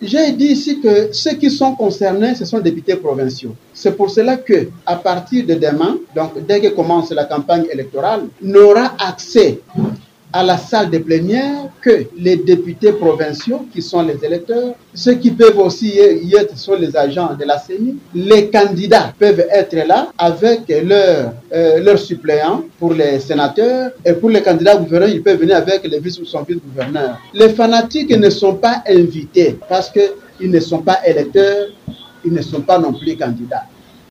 J'ai dit ici que ceux qui sont concernés, ce sont les députés provinciaux. C'est pour cela que, à partir de demain, donc dès que commence la campagne électorale, n'aura accès à la salle de plénière que les députés provinciaux qui sont les électeurs, ceux qui peuvent aussi y être sont les agents de la CENI, les candidats peuvent être là avec leurs suppléants pour les sénateurs et pour les candidats gouverneurs, ils peuvent venir avec les vice ou son vice-gouverneur. Les fanatiques ne sont pas invités parce qu'ils ne sont pas électeurs, ils ne sont pas non plus candidats.